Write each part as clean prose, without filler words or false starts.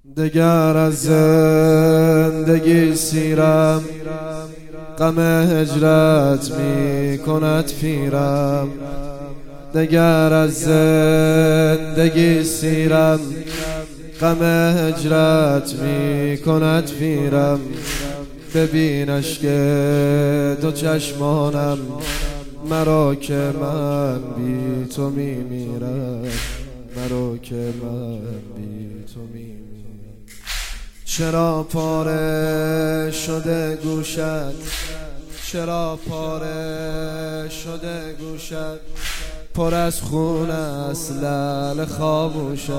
دگر از زندگی سیرم، غم هجرت می کند پیرم. دگر از زندگی سیرم، غم هجرت می کند پیرم. ببینش که دو چشمانم، مرا که من بی تو می میرم، مرا که من بی تو می میرم. چرا پاره شده گوشت، چرا پاره شده گوشت، پر از خون است لعل خاموشت.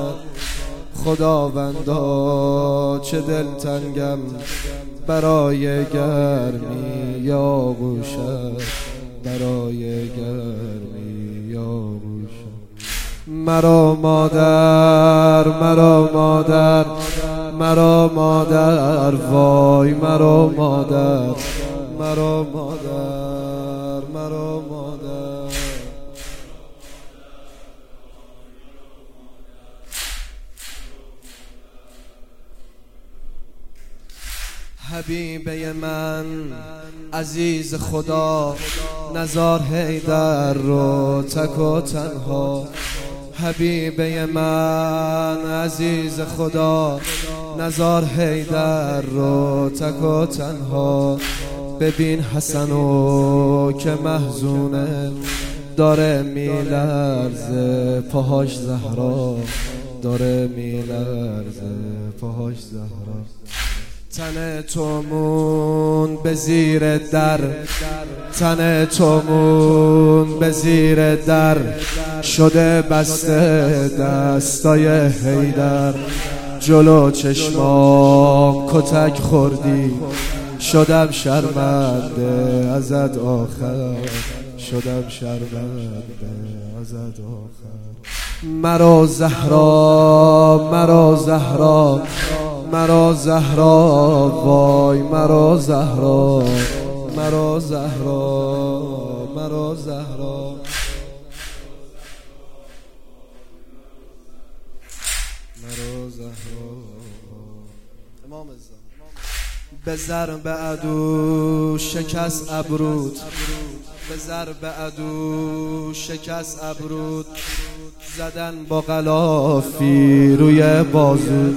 خداوندا چه دلتنگم برای گرمی آغوشت، برای گرمی آغوشت. مرا مادر، مرا مادر، مرا مادر، وای مرا مادر، مرا مادر، مرا مادر. حبیبه من عزیز خدا، نزار حیدر رو تک و تنها. حبیبه من عزیز خدا، نزار حیدر رو تک و تنها. ببین حسنو که محزونه، داره میلرزه پاهاش زهرا، داره میلرزه پاهاش زهرا. تن تو مون به زیر در، تن تو مون به زیر در، شده بسته دستای حیدر. جلو چشمام کتک خوردی، شدم شرمنده ازت آخر، شدم شرمنده ازت آخر. مرا زهرا، مرا زهرا، مرا زهرا، وای مرا زهرا، مرا زهرا، مرا زهرا. مرا زهرا. امام الزمان به ضرب عدو شکست ابرود، به ضرب عدو شکست ابرود. زدن با غلافی روی بازو،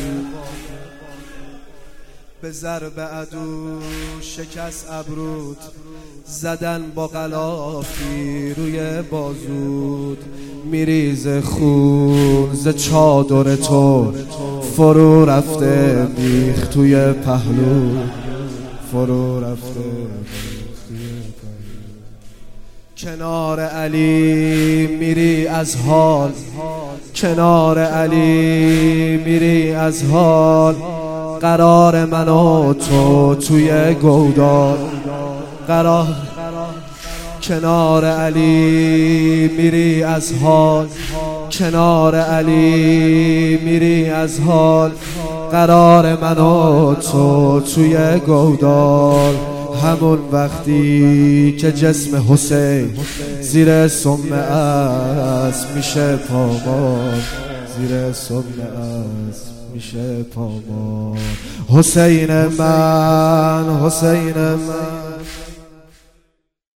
به ضرب عدو شکست ابرود. زدن با غلافی روی بازود. میریز خون ز چادر تو، فرو رفته بیخ توی پهلو، فرو رفته بیخ توی پهلو. کنار علی میری از حال، کنار علی میری از حال. قرار من و تو توی گودال، قرار. کنار علی میری از حال، کنار علی میری از حال. قرار من و تو توی گودال. همون وقتی که جسم حسین زیر سم اسب میشه پامال، زیر سم اسب میشه پامال. حسین من، حسین من.